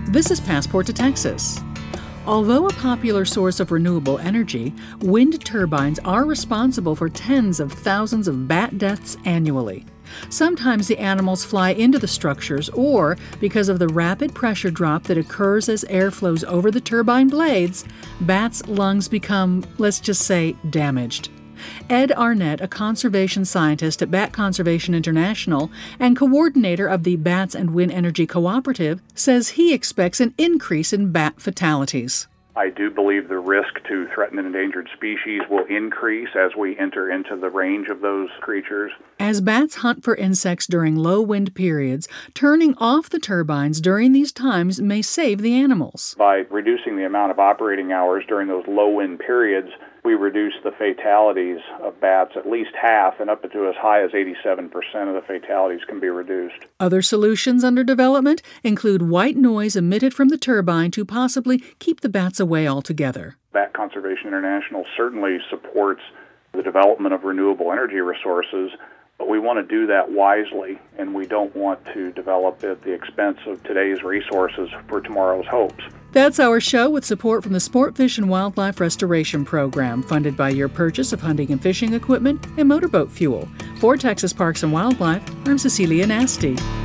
This is Passport to Texas. Although a popular source of renewable energy, wind turbines are responsible for tens of thousands of bat deaths annually. Sometimes the animals fly into the structures, or because of the rapid pressure drop that occurs as air flows over the turbine blades, bats' lungs become, let's just say, damaged. Ed Arnett, a conservation scientist at Bat Conservation International and coordinator of the Bats and Wind Energy Cooperative, says he expects an increase in bat fatalities. I do believe the risk to threatened and endangered species will increase as we enter into the range of those creatures. As bats hunt for insects during low wind periods, turning off the turbines during these times may save the animals. By reducing the amount of operating hours during those low wind periods, we reduce the fatalities of bats at least half, and up to as high as 87% of the fatalities can be reduced. Other solutions under development include white noise emitted from the turbine to possibly keep the bats away altogether. Bat Conservation International certainly supports the development of renewable energy resources, but we want to do that wisely, and we don't want to develop at the expense of today's resources for tomorrow's hopes. That's our show with support from the Sport Fish and Wildlife Restoration Program, funded by your purchase of hunting and fishing equipment and motorboat fuel. For Texas Parks and Wildlife, I'm Cecilia Nasty.